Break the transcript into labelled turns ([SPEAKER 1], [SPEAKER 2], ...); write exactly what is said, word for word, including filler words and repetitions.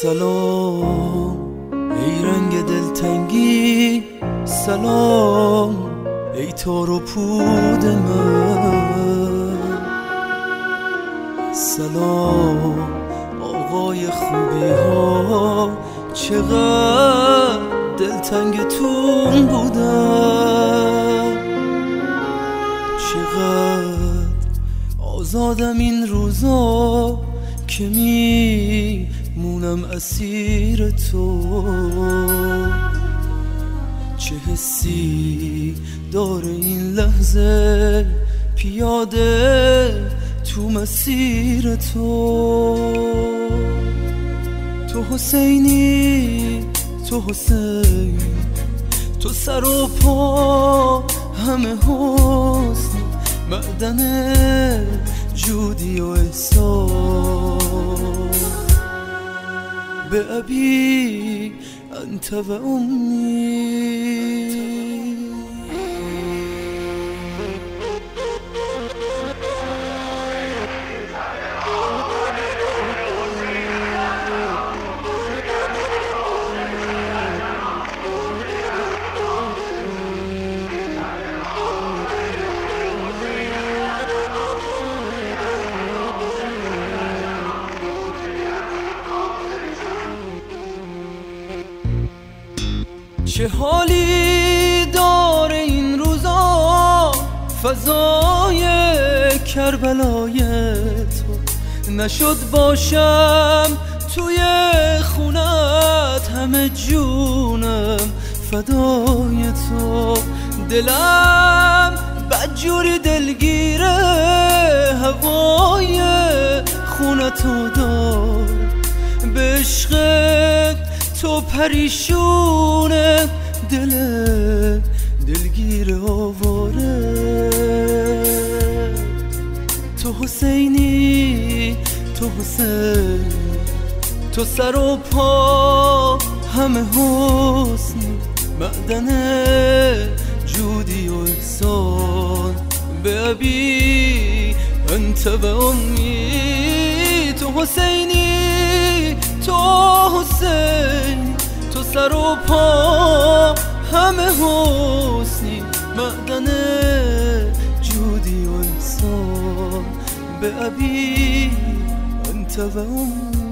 [SPEAKER 1] سلام ای رنگ دلتنگی، سلام ای تار و پود من، سلام آقای خوبی ها، چقدر دلتنگتون بودم، چقدر آزادم این روزا که میمونم اسیر تو، چه حسی داره این لحظه پیاده تو مسیر تو. تو حسینی، تو حسین، تو سر و پا همه حسن، معدن جودی و احسان. به ابی انت و امی. چه حالی داره این روزا فضای کربلای تو، نشد باشم توی خونت همه جونم فدای تو. دلم بدجوری دلگیره هوای خونتو دار، به عشقت تو پریشونه دل دلگیر آواره. تو حسینی، تو حسین، تو سر و پا همه حسن، معدن جودی و احسان. به ابی انت و امی. تو حسینی، تو حسین، تو سر و پا همه حسنی، معدن جودی و احسان. به ابی انت و امی.